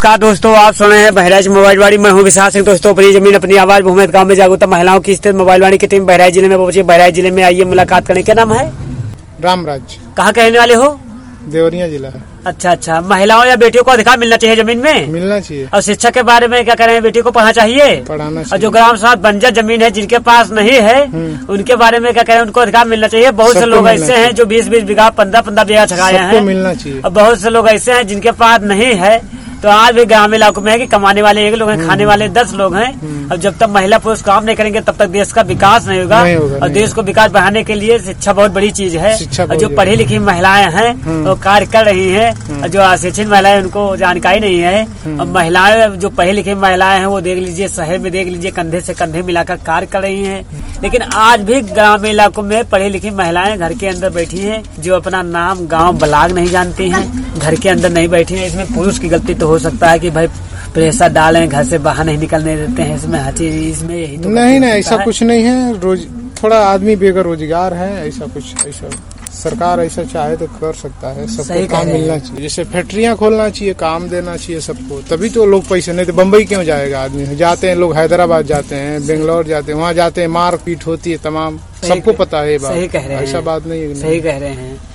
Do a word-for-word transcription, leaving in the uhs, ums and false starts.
नमस्कार दोस्तों, आप सुन रहे हैं बहराइच मोबाइल वाड़ी। मैं हूं विशाल सिंह। दोस्तों, अपनी जमीन अपनी आवाज भूमित गांव में जागरूकता महिलाओं की स्थित मोबाइल वाड़ी की टीम बहराइच जिले में पहुंची। बहराइच जिले में आइए मुलाकात करने। क्या नाम है? रामराज। कहाँ के रहने वाले हो? देवरिया जिला। अच्छा अच्छा। महिलाओं या बेटियों को अधिकार मिलना चाहिए जमीन में? मिलना चाहिए। और शिक्षा के बारे में क्या करें? बेटी को पढ़ना चाहिए, पढ़ाना चाहिए। और जो ग्राम सभा बंजर जमीन है जिनके पास नहीं है उनके बारे में क्या करें? उनको अधिकार मिलना चाहिए। बहुत से लोग ऐसे हैं जो बीस बीस बीघा पंद्रह पंद्रह बीघा छकाए हैं, मिलना चाहिए। और बहुत से लोग ऐसे हैं जिनके पास नहीं है। तो आज भी ग्रामीण इलाकों में है कि कमाने वाले एक लोग हैं, खाने वाले दस लोग हैं। और जब तक महिला पुरुष काम नहीं करेंगे तब तक देश का विकास नहीं होगा। नहीं होगा, और देश को विकास बढ़ाने के लिए शिक्षा बहुत बड़ी चीज है। और जो पढ़ी लिखी महिलाएं हैं वो कार्य कर रही हैं, और जो अशिक्षित महिलाएं उनको जानकारी नहीं है। और महिलाएं जो पढ़ी लिखी महिलाएं हैं वो देख लीजिए, शहर में देख लीजिए, कंधे से कंधे मिलाकर कार्य कर रही हैं। लेकिन आज भी ग्रामीण इलाकों में पढ़ी लिखी महिलाएं घर के अंदर बैठी हैं, जो अपना नाम गांव ब्लाक नहीं जानती हैं, घर के अंदर नहीं बैठी हैं। इसमें पुरुष की गलती तो हो सकता है कि भाई प्रेशर डालें, घर से बाहर नहीं निकलने देते हैं, इसमें हर चीज इसमें यही तो नहीं नहीं ऐसा कुछ नहीं है। रोज थोड़ा आदमी बेरोजगार है, ऐसा कुछ ऐसा सरकार ऐसा चाहे तो कर सकता है। सबको काम मिलना चाहिए। जैसे फैक्ट्रियां खोलना चाहिए, काम देना चाहिए सबको, तभी तो लोग पैसे। नहीं तो बम्बई क्यों जाएगा आदमी? जाते हैं लोग, हैदराबाद जाते हैं, बेंगलोर जाते हैं, वहाँ जाते हैं, मार पीट होती है तमाम। सबको पता है ये बात। सही कह रहे हैं, ऐसा बात नहीं है। सही कह रहे हैं।